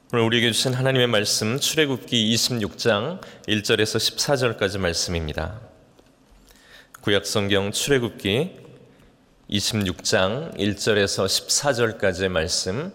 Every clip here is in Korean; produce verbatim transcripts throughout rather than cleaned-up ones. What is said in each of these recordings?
오늘 우리에게 주신 하나님의 말씀 출애굽기 이십육 장 일 절에서 십사 절까지 말씀입니다. 구약성경 출애굽기 이십육 장 일 절에서 십사 절까지의 말씀,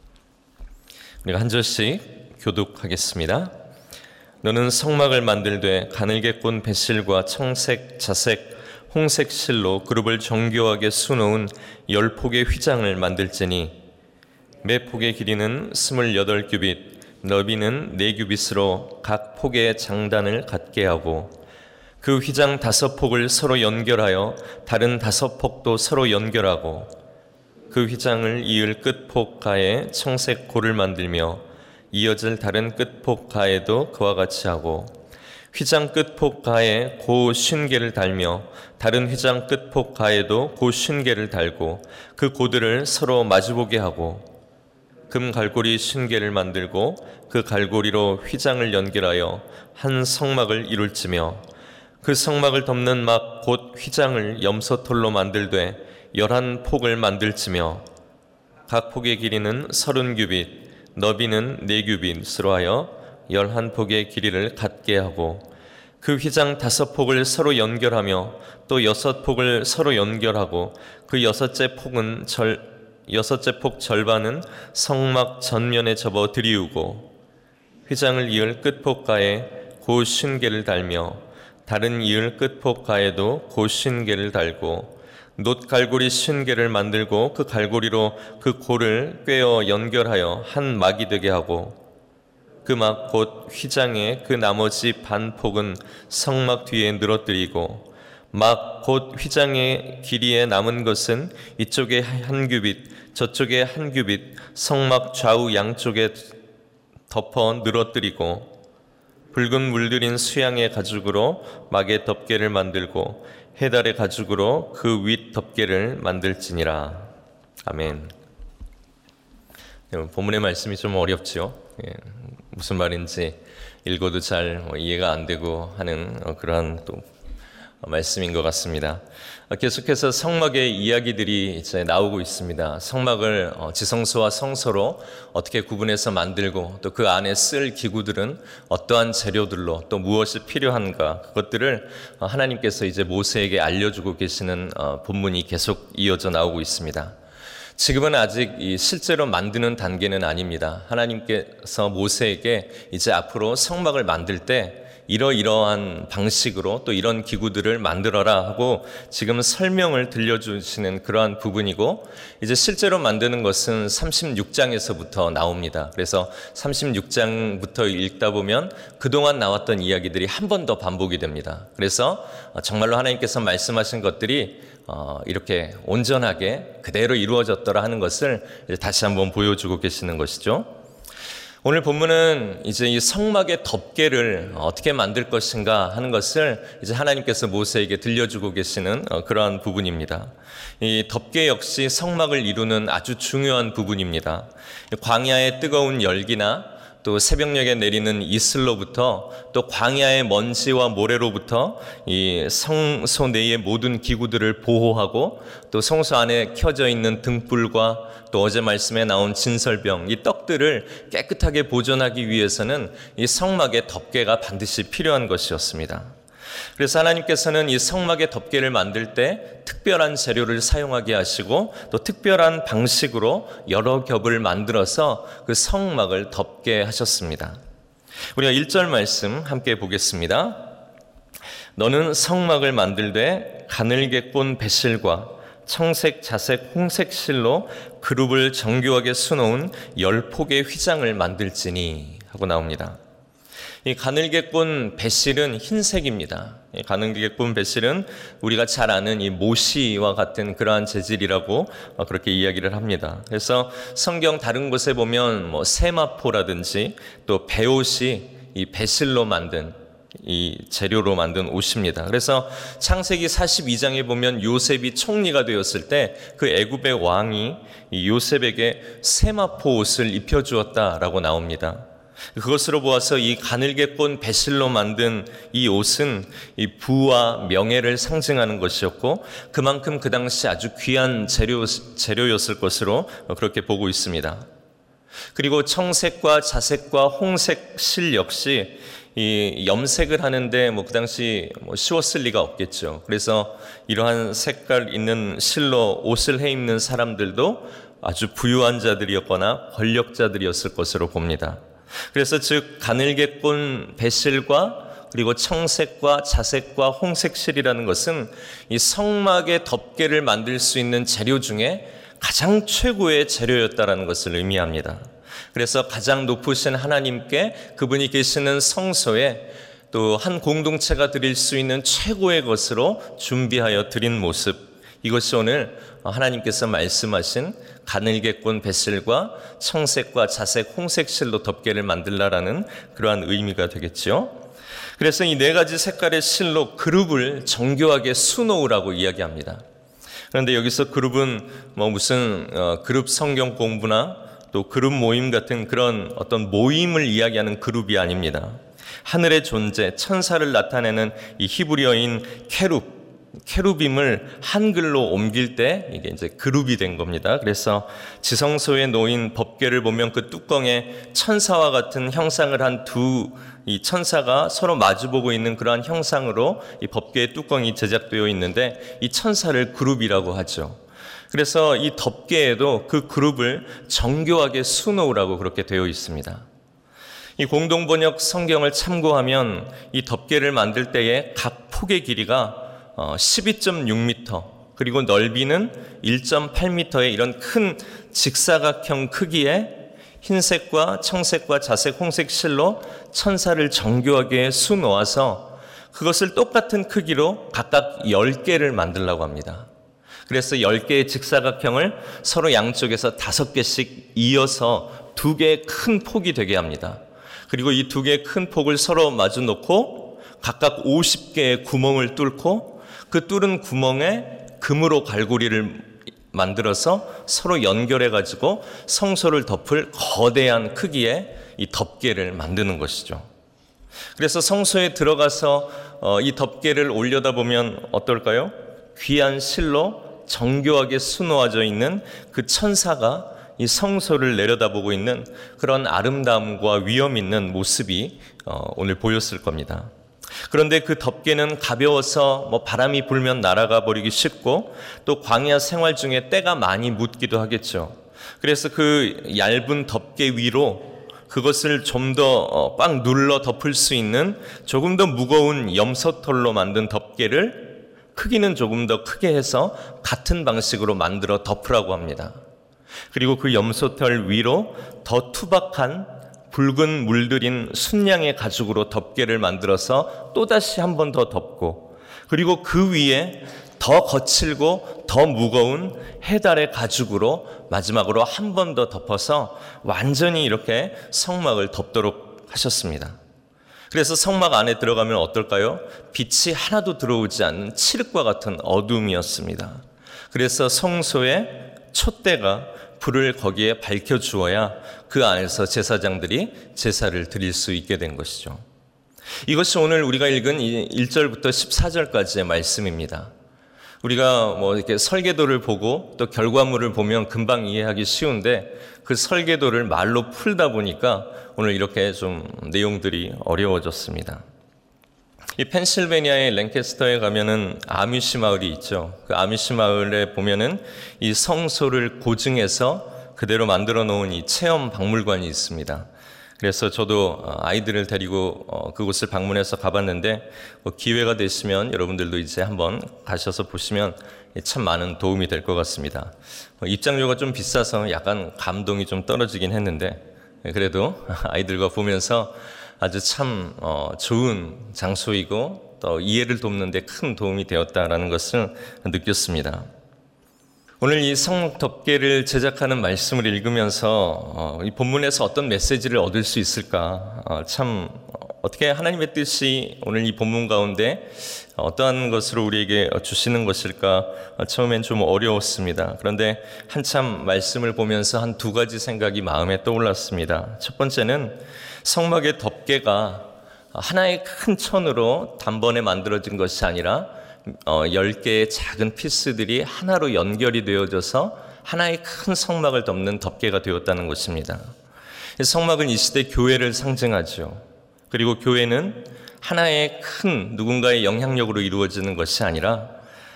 우리가 한 절씩 교독하겠습니다. 너는 성막을 만들되 가늘게 꼰 배실과 청색, 자색, 홍색 실로 그룹을 정교하게 수놓은 열 폭의 휘장을 만들지니 매 폭의 길이는 스물여덟 규빗, 너비는 네 규빗으로 각 폭의 장단을 갖게 하고 그 휘장 다섯 폭을 서로 연결하여 다른 다섯 폭도 서로 연결하고 그 휘장을 이을 끝폭 가에 청색 고를 만들며 이어질 다른 끝폭 가에도 그와 같이 하고 휘장 끝폭 가에 고 쉰개를 달며 다른 휘장 끝폭 가에도 고 쉰개를 달고 그 고들을 서로 마주보게 하고 금 갈고리 쉰개를 만들고 그 갈고리로 휘장을 연결하여 한 성막을 이룰지며 그 성막을 덮는 막 곧 휘장을 염소털로 만들되 열한 폭을 만들지며 각 폭의 길이는 서른 규빗, 너비는 네 규빗으로 하여 열한 폭의 길이를 갖게 하고 그 휘장 다섯 폭을 서로 연결하며 또 여섯 폭을 서로 연결하고 그 여섯째 폭은 절 여섯째 폭 절반은 성막 전면에 접어 들이우고 휘장을 이을 끝폭가에 고 쉰개를 달며 다른 이을 끝폭가에도 고 쉰개를 달고 놋갈고리 쉰개를 만들고 그 갈고리로 그 고를 꿰어 연결하여 한 막이 되게 하고 그 막 곧 휘장의 그 나머지 반 폭은 성막 뒤에 늘어뜨리고 막 곧 휘장의 길이에 남은 것은 이쪽에 한 규빗 저쪽에 한 규빗 성막 좌우 양쪽에 덮어 늘어뜨리고 붉은 물들인 수양의 가죽으로 막의 덮개를 만들고 해달의 가죽으로 그 윗 덮개를 만들지니라. 아멘. 본문의 말씀이 좀 어렵죠. 예, 무슨 말인지 읽어도 잘 이해가 안 되고 하는 그러한 또 말씀인 것 같습니다. 계속해서 성막의 이야기들이 이제 나오고 있습니다. 성막을 지성소와 성소로 어떻게 구분해서 만들고 또 그 안에 쓸 기구들은 어떠한 재료들로 또 무엇이 필요한가, 그것들을 하나님께서 이제 모세에게 알려주고 계시는 본문이 계속 이어져 나오고 있습니다. 지금은 아직 이 실제로 만드는 단계는 아닙니다. 하나님께서 모세에게 이제 앞으로 성막을 만들 때 이러이러한 방식으로 또 이런 기구들을 만들어라 하고 지금 설명을 들려주시는 그러한 부분이고, 이제 실제로 만드는 것은 삼십육 장에서부터 나옵니다. 그래서 삼십육 장부터 읽다 보면 그동안 나왔던 이야기들이 한 번 더 반복이 됩니다. 그래서 정말로 하나님께서 말씀하신 것들이 이렇게 온전하게 그대로 이루어졌더라 하는 것을 다시 한번 보여주고 계시는 것이죠. 오늘 본문은 이제 이 성막의 덮개를 어떻게 만들 것인가 하는 것을 이제 하나님께서 모세에게 들려주고 계시는 그러한 부분입니다. 이 덮개 역시 성막을 이루는 아주 중요한 부분입니다. 광야의 뜨거운 열기나 또 새벽녘에 내리는 이슬로부터 또 광야의 먼지와 모래로부터 이 성소 내의 모든 기구들을 보호하고 또 성소 안에 켜져 있는 등불과 또 어제 말씀에 나온 진설병, 이 떡들을 깨끗하게 보존하기 위해서는 이 성막의 덮개가 반드시 필요한 것이었습니다. 그래서 하나님께서는 이 성막의 덮개를 만들 때 특별한 재료를 사용하게 하시고 또 특별한 방식으로 여러 겹을 만들어서 그 성막을 덮게 하셨습니다. 우리가 일 절 말씀 함께 보겠습니다. 너는 성막을 만들되 가늘게 꼰 배실과 청색, 자색, 홍색 실로 그룹을 정교하게 수놓은 열 폭의 휘장을 만들지니 하고 나옵니다. 이 가늘게 꼰 배실은 흰색입니다. 이 가늘게 꼰 배실은 우리가 잘 아는 이 모시와 같은 그러한 재질이라고 그렇게 이야기를 합니다. 그래서 성경 다른 곳에 보면 뭐 세마포라든지 또 배옷이 이 배실로 만든 이 재료로 만든 옷입니다. 그래서 창세기 사십이 장에 보면 요셉이 총리가 되었을 때 그 애굽의 왕이 이 요셉에게 세마포 옷을 입혀주었다라고 나옵니다. 그것으로 보아서 이 가늘게 꼰 배실로 만든 이 옷은 이 부와 명예를 상징하는 것이었고 그만큼 그 당시 아주 귀한 재료, 재료였을 것으로 그렇게 보고 있습니다. 그리고 청색과 자색과 홍색 실 역시 이 염색을 하는데 뭐 그 당시 뭐 쉬웠을 리가 없겠죠. 그래서 이러한 색깔 있는 실로 옷을 해 입는 사람들도 아주 부유한 자들이었거나 권력자들이었을 것으로 봅니다. 그래서 즉 가늘게 꼰 배실과 그리고 청색과 자색과 홍색 실이라는 것은 이 성막의 덮개를 만들 수 있는 재료 중에 가장 최고의 재료였다라는 것을 의미합니다. 그래서 가장 높으신 하나님께 그분이 계시는 성소에 또 한 공동체가 드릴 수 있는 최고의 것으로 준비하여 드린 모습, 이것이 오늘 하나님께서 말씀하신 가늘게 꼰 배실과 청색과 자색, 홍색 실로 덮개를 만들라라는 그러한 의미가 되겠죠. 그래서 이 네 가지 색깔의 실로 그룹을 정교하게 수놓으라고 이야기합니다. 그런데 여기서 그룹은 뭐 무슨 어, 그룹 성경 공부나 또 그룹 모임 같은 그런 어떤 모임을 이야기하는 그룹이 아닙니다. 하늘의 존재, 천사를 나타내는 이 히브리어인 케룹, 케루빔을 한글로 옮길 때 이게 이제 그룹이 된 겁니다. 그래서 지성소에 놓인 덮개를 보면 그 뚜껑에 천사와 같은 형상을 한 두 이 천사가 서로 마주보고 있는 그러한 형상으로 이 덮개의 뚜껑이 제작되어 있는데 이 천사를 그룹이라고 하죠. 그래서 이 덮개에도 그 그룹을 정교하게 수놓으라고 그렇게 되어 있습니다. 이 공동번역 성경을 참고하면 이 덮개를 만들 때에 각 폭의 길이가 십이 점 육 미터 그리고 넓이는 일 점 팔 미터의 이런 큰 직사각형 크기의 흰색과 청색과 자색, 홍색 실로 천사를 정교하게 수놓아서 그것을 똑같은 크기로 각각 열 개를 만들려고 합니다. 그래서 열 개의 직사각형을 서로 양쪽에서 다섯 개씩 이어서 두 개의 큰 폭이 되게 합니다. 그리고 이 두 개의 큰 폭을 서로 마주 놓고 각각 오십 개의 구멍을 뚫고 그 뚫은 구멍에 금으로 갈고리를 만들어서 서로 연결해 가지고 성소를 덮을 거대한 크기의 이 덮개를 만드는 것이죠. 그래서 성소에 들어가서 이 덮개를 올려다보면 어떨까요? 귀한 실로 정교하게 수놓아져 있는 그 천사가 이 성소를 내려다보고 있는 그런 아름다움과 위엄 있는 모습이 오늘 보였을 겁니다. 그런데 그 덮개는 가벼워서 뭐 바람이 불면 날아가 버리기 쉽고 또 광야 생활 중에 때가 많이 묻기도 하겠죠. 그래서 그 얇은 덮개 위로 그것을 좀 더 꽉 눌러 덮을 수 있는 조금 더 무거운 염소털로 만든 덮개를 크기는 조금 더 크게 해서 같은 방식으로 만들어 덮으라고 합니다. 그리고 그 염소털 위로 더 투박한 붉은 물들인 순양의 가죽으로 덮개를 만들어서 또다시 한 번 더 덮고 그리고 그 위에 더 거칠고 더 무거운 해달의 가죽으로 마지막으로 한 번 더 덮어서 완전히 이렇게 성막을 덮도록 하셨습니다. 그래서 성막 안에 들어가면 어떨까요? 빛이 하나도 들어오지 않는 칠흑과 같은 어둠이었습니다. 그래서 성소에 촛대가 불을 거기에 밝혀주어야 그 안에서 제사장들이 제사를 드릴 수 있게 된 것이죠. 이것이 오늘 우리가 읽은 일 절부터 십사 절까지의 말씀입니다. 우리가 뭐 이렇게 설계도를 보고 또 결과물을 보면 금방 이해하기 쉬운데 그 설계도를 말로 풀다 보니까 오늘 이렇게 좀 내용들이 어려워졌습니다. 이 펜실베니아의 랭캐스터에 가면은 아미시 마을이 있죠. 그 아미시 마을에 보면은 이 성소를 고증해서 그대로 만들어 놓은 이 체험 박물관이 있습니다. 그래서 저도 아이들을 데리고 그곳을 방문해서 가봤는데 뭐 기회가 되시면 여러분들도 이제 한번 가셔서 보시면 참 많은 도움이 될 것 같습니다. 입장료가 좀 비싸서 약간 감동이 좀 떨어지긴 했는데 그래도 아이들과 보면서 아주 참 좋은 장소이고 또 이해를 돕는 데 큰 도움이 되었다라는 것을 느꼈습니다. 오늘 이 성막 덮개를 제작하는 말씀을 읽으면서 이 본문에서 어떤 메시지를 얻을 수 있을까? 참 어떻게 하나님의 뜻이 오늘 이 본문 가운데 어떠한 것으로 우리에게 주시는 것일까? 처음엔 좀 어려웠습니다. 그런데 한참 말씀을 보면서 한 두 가지 생각이 마음에 떠올랐습니다. 첫 번째는 성막의 덮개가 하나의 큰 천으로 단번에 만들어진 것이 아니라 열 개의 작은 피스들이 하나로 연결이 되어져서 하나의 큰 성막을 덮는 덮개가 되었다는 것입니다. 성막은 이 시대 교회를 상징하죠. 그리고 교회는 하나의 큰 누군가의 영향력으로 이루어지는 것이 아니라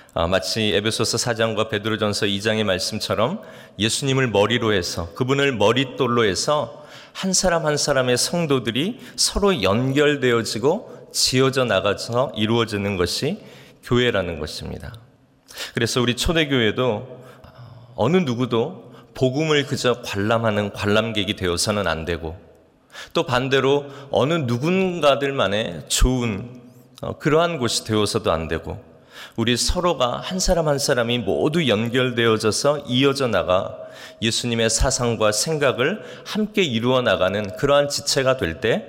마치 에베소서 사 장과 베드로전서 이 장의 말씀처럼 예수님을 머리로 해서, 그분을 머릿돌로 해서 한 사람 한 사람의 성도들이 서로 연결되어지고 지어져 나가서 이루어지는 것이 교회라는 것입니다. 그래서 우리 초대교회도 어느 누구도 복음을 그저 관람하는 관람객이 되어서는 안 되고, 또 반대로 어느 누군가들만의 좋은 그러한 곳이 되어서도 안 되고, 우리 서로가 한 사람 한 사람이 모두 연결되어져서 이어져 나가 예수님의 사상과 생각을 함께 이루어 나가는 그러한 지체가 될 때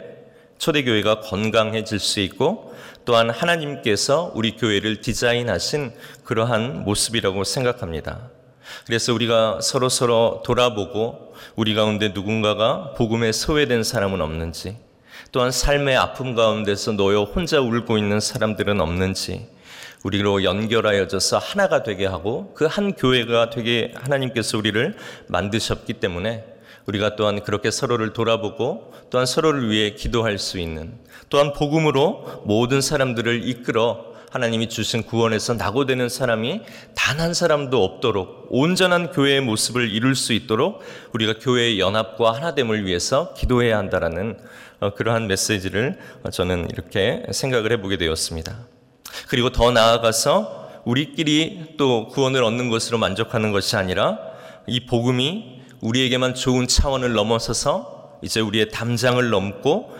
초대교회가 건강해질 수 있고, 또한 하나님께서 우리 교회를 디자인하신 그러한 모습이라고 생각합니다. 그래서 우리가 서로 서로 돌아보고 우리 가운데 누군가가 복음에 소외된 사람은 없는지, 또한 삶의 아픔 가운데서 놓여 혼자 울고 있는 사람들은 없는지 우리로 연결하여져서 하나가 되게 하고 그 한 교회가 되게 하나님께서 우리를 만드셨기 때문에 우리가 또한 그렇게 서로를 돌아보고 또한 서로를 위해 기도할 수 있는, 또한 복음으로 모든 사람들을 이끌어 하나님이 주신 구원에서 낙오되는 사람이 단 한 사람도 없도록 온전한 교회의 모습을 이룰 수 있도록 우리가 교회의 연합과 하나됨을 위해서 기도해야 한다라는 그러한 메시지를 저는 이렇게 생각을 해보게 되었습니다. 그리고 더 나아가서 우리끼리 또 구원을 얻는 것으로 만족하는 것이 아니라 이 복음이 우리에게만 좋은 차원을 넘어서서 이제 우리의 담장을 넘고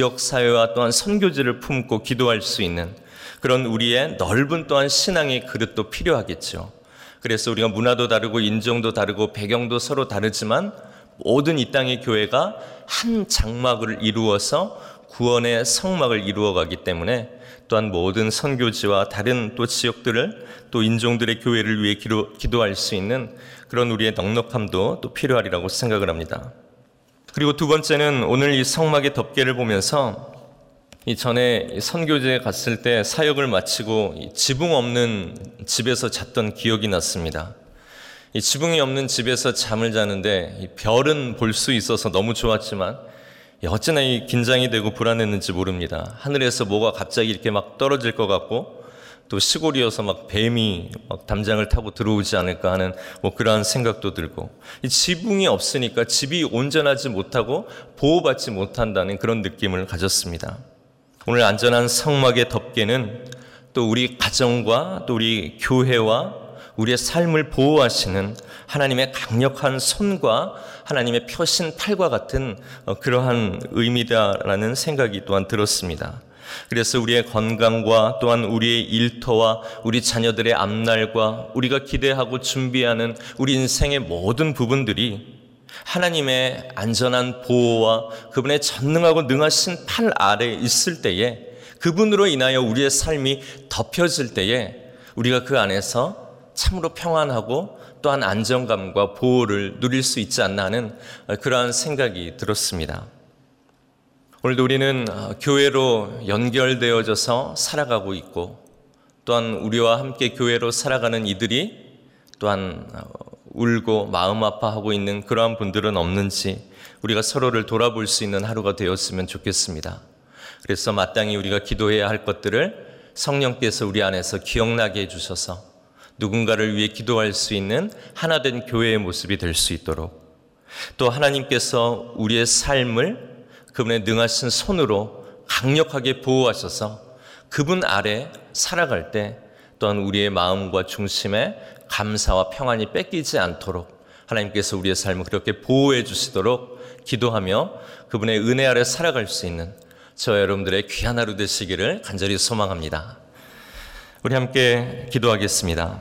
지역사회와 또한 선교지를 품고 기도할 수 있는 그런 우리의 넓은 또한 신앙의 그릇도 필요하겠죠. 그래서 우리가 문화도 다르고 인종도 다르고 배경도 서로 다르지만 모든 이 땅의 교회가 한 장막을 이루어서 구원의 성막을 이루어가기 때문에 또한 모든 선교지와 다른 또 지역들을 또 인종들의 교회를 위해 기도, 기도할 수 있는 그런 우리의 넉넉함도 또 필요하리라고 생각을 합니다. 그리고 두 번째는 오늘 이 성막의 덮개를 보면서 이 전에 선교지에 갔을 때 사역을 마치고 지붕 없는 집에서 잤던 기억이 났습니다. 이 지붕이 없는 집에서 잠을 자는데 이 별은 볼 수 있어서 너무 좋았지만 어찌나 이 긴장이 되고 불안했는지 모릅니다. 하늘에서 뭐가 갑자기 이렇게 막 떨어질 것 같고 또 시골이어서 막 뱀이 막 담장을 타고 들어오지 않을까 하는 뭐 그러한 생각도 들고, 이 지붕이 없으니까 집이 온전하지 못하고 보호받지 못한다는 그런 느낌을 가졌습니다. 오늘 안전한 성막의 덮개는 또 우리 가정과 또 우리 교회와 우리의 삶을 보호하시는 하나님의 강력한 손과 하나님의 펴신 팔과 같은 그러한 의미다라는 생각이 또한 들었습니다. 그래서 우리의 건강과 또한 우리의 일터와 우리 자녀들의 앞날과 우리가 기대하고 준비하는 우리 인생의 모든 부분들이 하나님의 안전한 보호와 그분의 전능하고 능하신 팔 아래에 있을 때에, 그분으로 인하여 우리의 삶이 덮여질 때에 우리가 그 안에서 참으로 평안하고 또한 안정감과 보호를 누릴 수 있지 않나 하는 그러한 생각이 들었습니다. 오늘도 우리는 교회로 연결되어져서 살아가고 있고, 또한 우리와 함께 교회로 살아가는 이들이 또한 울고 마음 아파하고 있는 그러한 분들은 없는지 우리가 서로를 돌아볼 수 있는 하루가 되었으면 좋겠습니다. 그래서 마땅히 우리가 기도해야 할 것들을 성령께서 우리 안에서 기억나게 해주셔서 누군가를 위해 기도할 수 있는 하나된 교회의 모습이 될 수 있도록, 또 하나님께서 우리의 삶을 그분의 능하신 손으로 강력하게 보호하셔서 그분 아래 살아갈 때 또한 우리의 마음과 중심에 감사와 평안이 뺏기지 않도록 하나님께서 우리의 삶을 그렇게 보호해 주시도록 기도하며 그분의 은혜 아래 살아갈 수 있는 저와 여러분들의 귀한 하루 되시기를 간절히 소망합니다. 우리 함께 기도하겠습니다.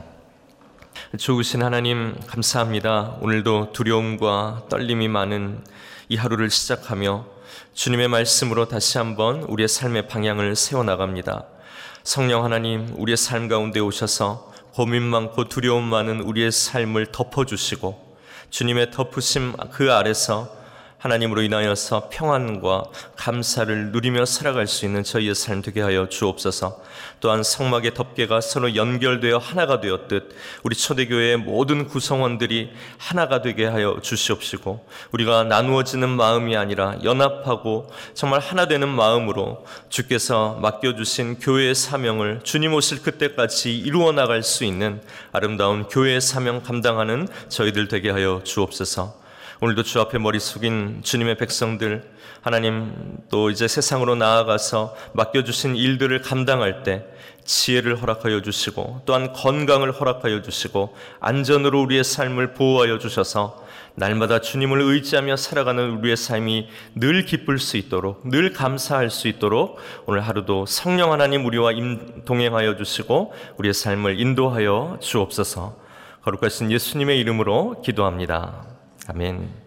좋으신 하나님, 감사합니다. 오늘도 두려움과 떨림이 많은 이 하루를 시작하며 주님의 말씀으로 다시 한번 우리의 삶의 방향을 세워나갑니다. 성령 하나님, 우리의 삶 가운데 오셔서 고민 많고 두려움 많은 우리의 삶을 덮어주시고 주님의 덮으심 그 아래서 하나님으로 인하여서 평안과 감사를 누리며 살아갈 수 있는 저희의 삶 되게 하여 주옵소서. 또한 성막의 덮개가 서로 연결되어 하나가 되었듯 우리 초대교회의 모든 구성원들이 하나가 되게 하여 주시옵시고, 우리가 나누어지는 마음이 아니라 연합하고 정말 하나 되는 마음으로 주께서 맡겨주신 교회의 사명을 주님 오실 그때까지 이루어 나갈 수 있는 아름다운 교회의 사명 감당하는 저희들 되게 하여 주옵소서. 오늘도 주 앞에 머리 숙인 주님의 백성들, 하나님 또 이제 세상으로 나아가서 맡겨주신 일들을 감당할 때 지혜를 허락하여 주시고, 또한 건강을 허락하여 주시고, 안전으로 우리의 삶을 보호하여 주셔서 날마다 주님을 의지하며 살아가는 우리의 삶이 늘 기쁠 수 있도록, 늘 감사할 수 있도록 오늘 하루도 성령 하나님 우리와 동행하여 주시고 우리의 삶을 인도하여 주옵소서. 거룩하신 예수님의 이름으로 기도합니다. 아멘.